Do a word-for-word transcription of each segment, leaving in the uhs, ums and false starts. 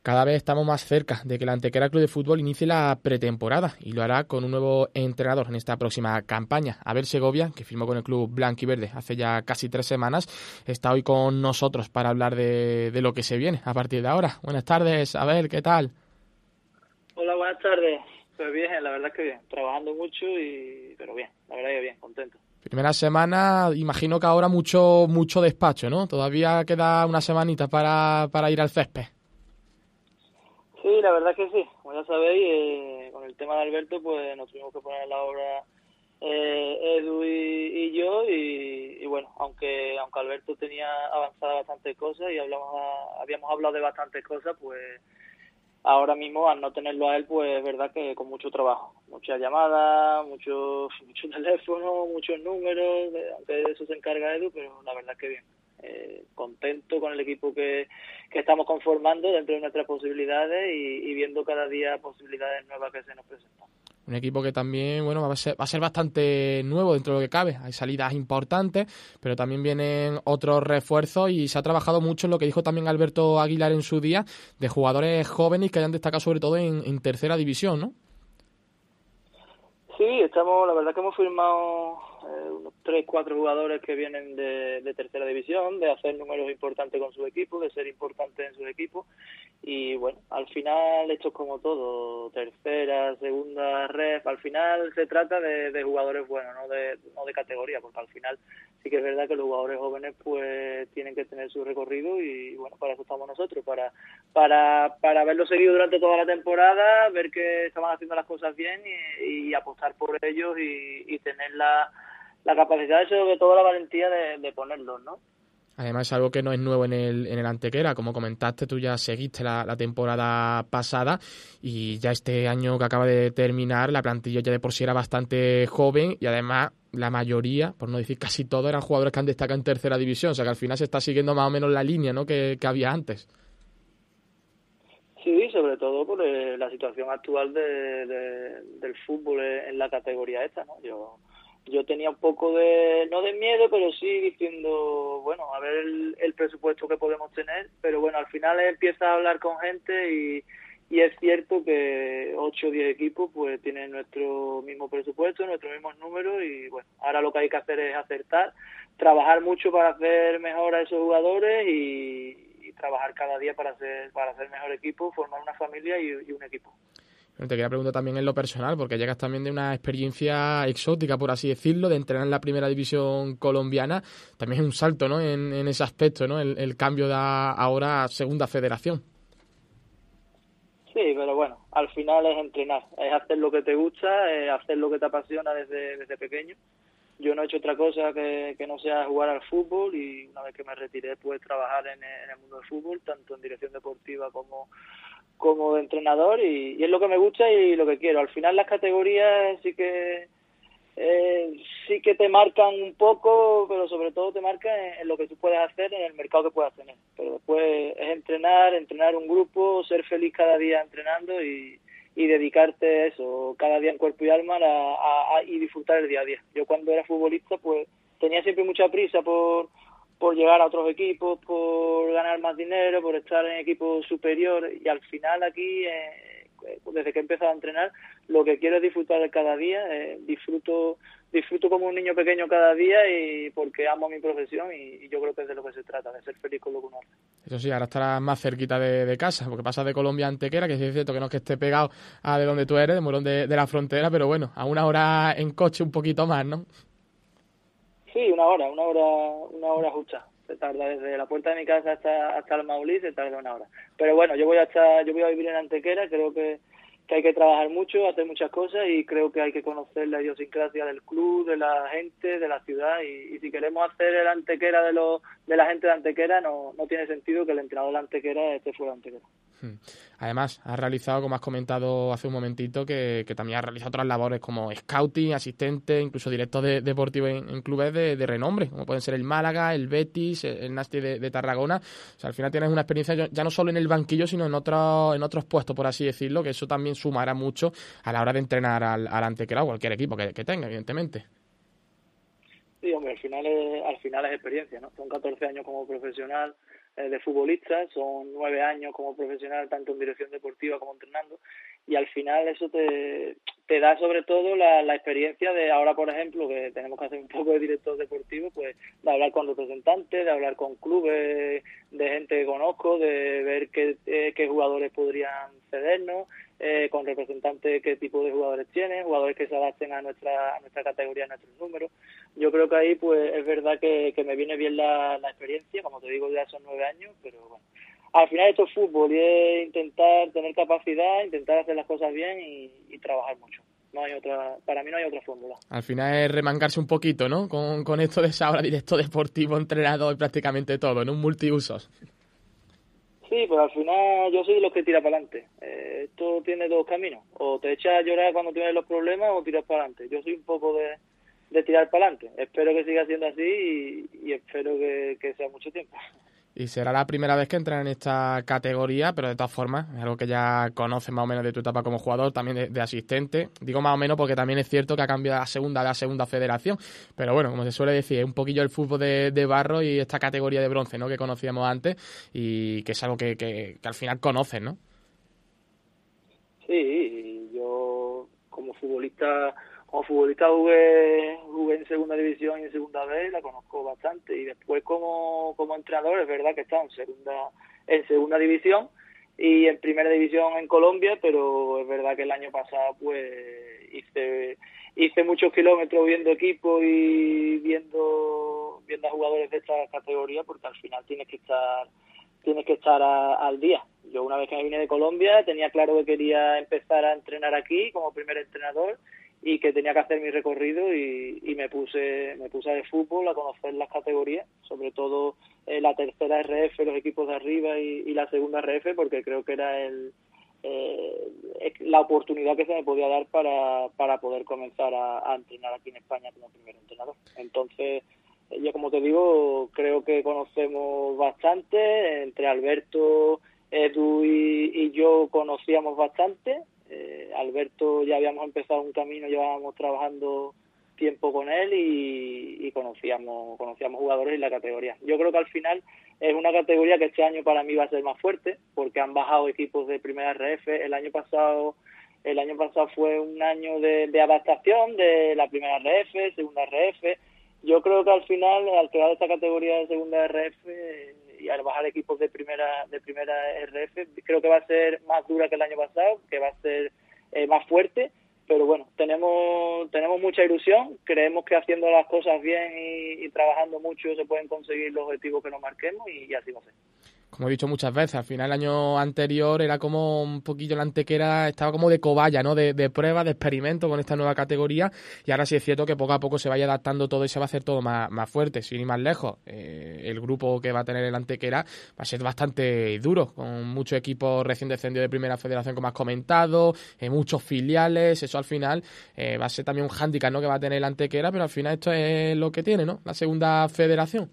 Cada vez estamos más cerca de que el Antequera Club de Fútbol inicie la pretemporada y lo hará con un nuevo entrenador en esta próxima campaña. Abel Segovia, que firmó con el club blanquiverde hace ya casi tres semanas, está hoy con nosotros para hablar de, de lo que se viene a partir de ahora. Buenas tardes, Abel, ¿qué tal? Hola, buenas tardes. Pues bien, la verdad es que bien. Trabajando mucho, y pero bien, la verdad que bien, contento. Primera semana, imagino que ahora mucho mucho despacho, ¿no? Todavía queda una semanita para, para ir al césped. Sí, la verdad es que sí. Como ya sabéis, eh, con el tema de Alberto, pues nos tuvimos que poner en la obra eh, Edu y, y yo, y, y bueno, aunque aunque Alberto tenía avanzadas bastantes cosas y hablamos a, habíamos hablado de bastantes cosas, pues ahora mismo, al no tenerlo a él, pues es verdad que con mucho trabajo, muchas llamadas, muchos mucho teléfonos, muchos números, aunque de eso se encarga Edu, pero la verdad es que bien. Eh, contento con el equipo que, que estamos conformando dentro de nuestras posibilidades y, y viendo cada día posibilidades nuevas que se nos presentan. Un equipo que también, bueno, va a ser, va a ser bastante nuevo dentro de lo que cabe. Hay salidas importantes, pero también vienen otros refuerzos y se ha trabajado mucho en lo que dijo también Alberto Aguilar en su día, de jugadores jóvenes que hayan destacado sobre todo en, en tercera división, ¿no? Sí, estamos, la verdad que hemos firmado eh, unos tres, cuatro jugadores que vienen de, de tercera división, de hacer números importantes con su equipo, de ser importantes en su equipo. Y bueno, al final esto es como todo, tercera, segunda ref, al final se trata de, de jugadores buenos, no de, no de categoría, porque al final sí que es verdad que los jugadores jóvenes pues tienen que tener su recorrido y bueno, para eso estamos nosotros, para para para verlo seguido durante toda la temporada, ver que estaban haciendo las cosas bien y, y apostar por ellos y, y tener la, la capacidad y sobre todo la valentía de, de ponerlos, ¿no? Además es algo que no es nuevo en el, en el Antequera, como comentaste, tú ya seguiste la, la temporada pasada y ya este año que acaba de terminar la plantilla ya de por sí era bastante joven y además la mayoría, por no decir casi todos, eran jugadores que han destacado en tercera división, o sea que al final se está siguiendo más o menos la línea, ¿no?, que, que había antes. Sí, sobre todo por eh, la situación actual de, de, del fútbol en la categoría esta, ¿no? Yo yo tenía un poco de, no de miedo, pero sí diciendo, bueno, a ver el, el presupuesto que podemos tener, pero bueno, al final empiezas a hablar con gente y, y es cierto que ocho o diez equipos pues tienen nuestro mismo presupuesto, nuestros mismos números y bueno, ahora lo que hay que hacer es acertar, trabajar mucho para hacer mejor a esos jugadores y, y trabajar cada día para hacer, para hacer mejor equipo, formar una familia y, y un equipo. Te quería preguntar también en lo personal, porque llegas también de una experiencia exótica, por así decirlo, de entrenar en la primera división colombiana. También es un salto, ¿no?, en, en ese aspecto, ¿no?, el, el cambio de ahora a segunda federación. Sí, pero bueno, al final es entrenar, es hacer lo que te gusta, es hacer lo que te apasiona desde, desde pequeño. Yo no he hecho otra cosa que, que no sea jugar al fútbol y una vez que me retiré pues trabajar en, en el mundo del fútbol, tanto en dirección deportiva como como de entrenador y, y es lo que me gusta y lo que quiero. Al final las categorías sí que eh, sí que te marcan un poco, pero sobre todo te marcan en, en lo que tú puedes hacer, en el mercado que puedas tener. Pero después es entrenar, entrenar un grupo, ser feliz cada día entrenando y, y dedicarte a eso, cada día en cuerpo y alma a, a, a, y disfrutar el día a día. Yo cuando era futbolista pues tenía siempre mucha prisa por por llegar a otros equipos, por ganar más dinero, por estar en equipos superiores y al final aquí, eh, desde que he empezado a entrenar, lo que quiero es disfrutar de cada día, eh, disfruto disfruto como un niño pequeño cada día y porque amo mi profesión y, y yo creo que es de lo que se trata, de ser feliz con lo que uno hace. Eso sí, ahora estarás más cerquita de, de casa, porque pasas de Colombia a Antequera, que sí es cierto que no es que esté pegado a de donde tú eres, de Morón de, de la Frontera, pero bueno, a una hora en coche un poquito más, ¿no? Sí, una hora, una hora, una hora justa. Se tarda desde la puerta de mi casa hasta hasta el Maulí, se tarda una hora. Pero bueno, yo voy a estar, yo voy a vivir en Antequera, creo que, que hay que trabajar mucho, hacer muchas cosas y creo que hay que conocer la idiosincrasia del club, de la gente, de la ciudad y, y si queremos hacer el Antequera de los de la gente de Antequera no no tiene sentido que el entrenador de Antequera esté fuera de Antequera. Además, has realizado, como has comentado hace un momentito, que, que también has realizado otras labores como scouting, asistente, incluso director de, deportivo en, en clubes de, de renombre, como pueden ser el Málaga, el Betis, el, el Nasti de, de Tarragona. O sea, al final tienes una experiencia ya no solo en el banquillo, sino en, otro, en otros puestos, por así decirlo, que eso también sumará mucho a la hora de entrenar al, al Antequera o cualquier equipo que, que tenga, evidentemente. Sí, hombre, al final es, al final es experiencia, ¿no? Son catorce años como profesional, eh, de futbolista, son nueve años como profesional, tanto en dirección deportiva como entrenando, y al final eso te, te da sobre todo la, la experiencia de ahora, por ejemplo, que tenemos que hacer un poco de director deportivo, pues de hablar con representantes, de hablar con clubes, de gente que conozco, de ver qué, eh, qué jugadores podrían cedernos, eh, con representantes qué tipo de jugadores tienen, jugadores que se adapten a nuestra a nuestra categoría, a nuestros números. Yo creo que ahí pues es verdad que, que me viene bien la, la experiencia, como te digo, ya son nueve años, pero bueno, al final esto es fútbol y es intentar tener capacidad, intentar hacer las cosas bien y, y trabajar mucho. No hay otra, para mí no hay otra fórmula. Al final es remangarse un poquito, ¿no? Con, con esto de ser ahora director deportivo, entrenador y prácticamente todo, ¿no? Un multiusos. Sí, pero al final yo soy de los que tira para adelante. Eh, esto tiene dos caminos. O te echas a llorar cuando tienes los problemas o tiras para adelante. Yo soy un poco de, de tirar para adelante. Espero que siga siendo así y, y espero que, que sea mucho tiempo. Y será la primera vez que entras en esta categoría, pero de todas formas, es algo que ya conoces más o menos de tu etapa como jugador, también de, de asistente. Digo más o menos porque también es cierto que ha cambiado la segunda de la segunda federación. Pero bueno, como se suele decir, es un poquillo el fútbol de, de barro y esta categoría de bronce, ¿no? Que conocíamos antes y que es algo que, que, que al final conoces, ¿no? Sí, yo como futbolista como futbolista jugué, jugué en segunda división y en segunda B, la conozco bastante, y después como, como entrenador es verdad que he estado en segunda, en segunda división y en primera división en Colombia, pero es verdad que el año pasado pues hice hice muchos kilómetros viendo equipos y viendo viendo a jugadores de esta categoría, porque al final tienes que estar tienes que estar a, al día. Yo una vez que me vine de Colombia tenía claro que quería empezar a entrenar aquí como primer entrenador y que tenía que hacer mi recorrido y, y me puse me puse a ver fútbol, a conocer las categorías, sobre todo eh, la tercera R F, los equipos de arriba y, y la segunda R F, porque creo que era el eh, la oportunidad que se me podía dar para, para poder comenzar a, a entrenar aquí en España como primer entrenador. Entonces, eh, yo como te digo, creo que conocemos bastante, entre Alberto, Edu y, y yo conocíamos bastante. Eh, Alberto ya habíamos empezado un camino, llevábamos trabajando tiempo con él y, y conocíamos conocíamos jugadores en la categoría. Yo creo que al final es una categoría que este año para mí va a ser más fuerte porque han bajado equipos de primera R F. El año pasado el año pasado fue un año de, de adaptación de la primera R F, segunda R F. Yo creo que al final, al crear esta categoría de segunda R F y al bajar equipos de primera de primera R F, creo que va a ser más dura que el año pasado, que va a ser eh, más fuerte, pero bueno, tenemos tenemos mucha ilusión, creemos que haciendo las cosas bien y, y trabajando mucho se pueden conseguir los objetivos que nos marquemos y, y así va a ser. Como he dicho muchas veces, al final el año anterior era como un poquillo la Antequera, estaba como de cobaya, ¿no? De, de prueba, de experimento con esta nueva categoría, y ahora sí es cierto que poco a poco se vaya adaptando todo y se va a hacer todo más, más fuerte, sin ir más lejos. Eh, el grupo que va a tener el Antequera va a ser bastante duro, con muchos equipos recién descendidos de Primera Federación, como has comentado, eh, muchos filiales, eso al final eh, va a ser también un hándicap, ¿no? Que va a tener el Antequera, pero al final esto es lo que tiene, ¿no? La Segunda Federación.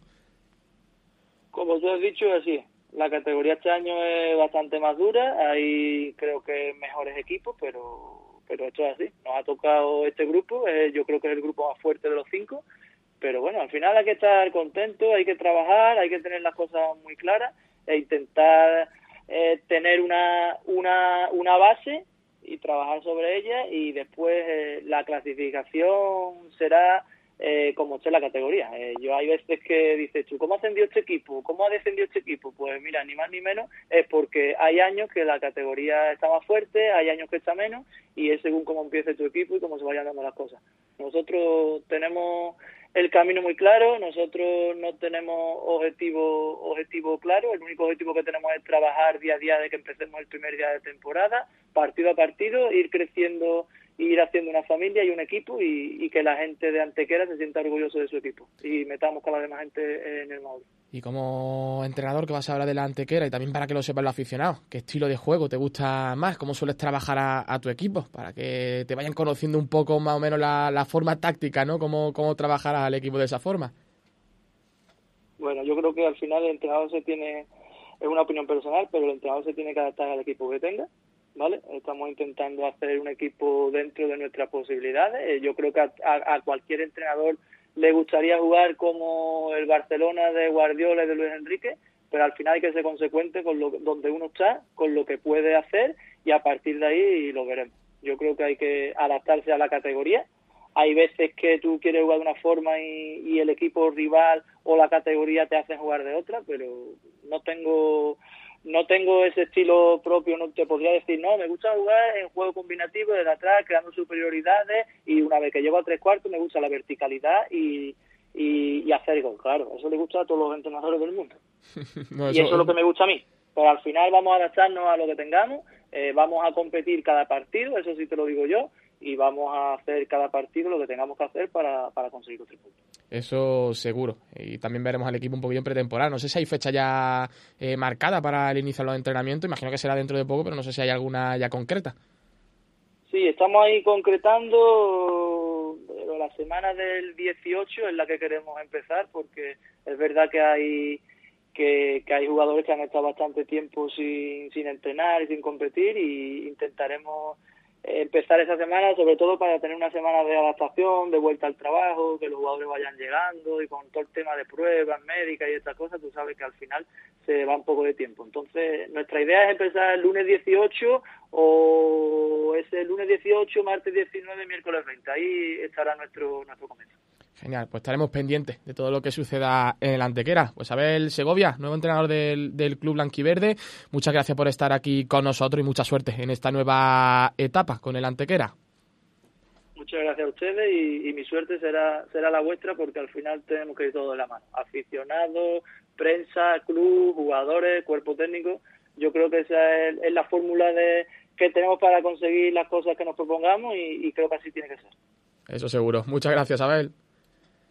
Como tú has dicho, así es. La categoría este año es bastante más dura, hay creo que mejores equipos, pero pero esto es así. Nos ha tocado este grupo, eh, yo creo que es el grupo más fuerte de los cinco, pero bueno, al final hay que estar contento, hay que trabajar, hay que tener las cosas muy claras e intentar eh, tener una, una, una base y trabajar sobre ella, y después eh, la clasificación será Eh, como esté la categoría. Eh, yo hay veces que dices tú, ¿cómo ascendió este equipo? ¿Cómo ha descendido este equipo? Pues mira, ni más ni menos, es porque hay años que la categoría está más fuerte, hay años que está menos, y es según cómo empiece tu equipo y cómo se vayan dando las cosas. Nosotros tenemos el camino muy claro, nosotros no tenemos objetivo objetivo claro, el único objetivo que tenemos es trabajar día a día de que empecemos el primer día de temporada, partido a partido, ir creciendo, ir haciendo una familia y un equipo, y, y que la gente de Antequera se sienta orgulloso de su equipo y metamos cada vez más gente en el Maule. Y como entrenador, ¿qué vas a hablar de la Antequera? Y también para que lo sepan los aficionados, ¿qué estilo de juego te gusta más? ¿Cómo sueles trabajar a, a tu equipo? Para que te vayan conociendo un poco más o menos la, la forma táctica, ¿no? ¿Cómo, cómo trabajarás al equipo de esa forma? Bueno, yo creo que al final el entrenador se tiene, es una opinión personal, pero el entrenador se tiene que adaptar al equipo que tenga, ¿vale? Estamos intentando hacer un equipo dentro de nuestras posibilidades. Yo creo que a, a, a cualquier entrenador le gustaría jugar como el Barcelona de Guardiola y de Luis Enrique, pero al final hay que ser consecuente con lo donde uno está, con lo que puede hacer, y a partir de ahí lo veremos. Yo creo que hay que adaptarse a la categoría. Hay veces que tú quieres jugar de una forma y, y el equipo rival o la categoría te hacen jugar de otra, pero no tengo no tengo ese estilo propio. No te podría decir, no, me gusta jugar en juego combinativo desde atrás, creando superioridades, y una vez que llego a tres cuartos me gusta la verticalidad y, y, y hacer gol. Claro, eso le gusta a todos los entrenadores del mundo. No, eso... Y eso es lo que me gusta a mí. Pero al final vamos a adaptarnos a lo que tengamos, eh, vamos a competir cada partido, eso sí te lo digo yo, y vamos a hacer cada partido lo que tengamos que hacer para, para conseguir los tres puntos. Eso seguro. Y también veremos al equipo un poquillo en pretemporada. No sé si hay fecha ya eh, marcada para el inicio de los entrenamientos. Imagino que será dentro de poco, pero no sé si hay alguna ya concreta. Sí, estamos ahí concretando, pero la semana del dieciocho es la que queremos empezar, porque es verdad que hay que, que hay jugadores que han estado bastante tiempo sin, sin entrenar y sin competir, y intentaremos empezar esa semana, sobre todo para tener una semana de adaptación, de vuelta al trabajo, que los jugadores vayan llegando, y con todo el tema de pruebas médicas y estas cosas, tú sabes que al final se va un poco de tiempo. Entonces, nuestra idea es empezar el lunes dieciocho, o ese lunes dieciocho, martes diecinueve, miércoles veinte. Ahí estará nuestro nuestro comienzo. Genial, pues estaremos pendientes de todo lo que suceda en el Antequera. Pues Abel Segovia, nuevo entrenador del, del Club Blanquiverde, muchas gracias por estar aquí con nosotros y mucha suerte en esta nueva etapa con el Antequera. Muchas gracias a ustedes, y, y mi suerte será será la vuestra, porque al final tenemos que ir todos de la mano. Aficionados, prensa, club, jugadores, cuerpo técnico. Yo creo que esa es, es la fórmula de que tenemos para conseguir las cosas que nos propongamos, y, y creo que así tiene que ser. Eso seguro. Muchas gracias, Abel.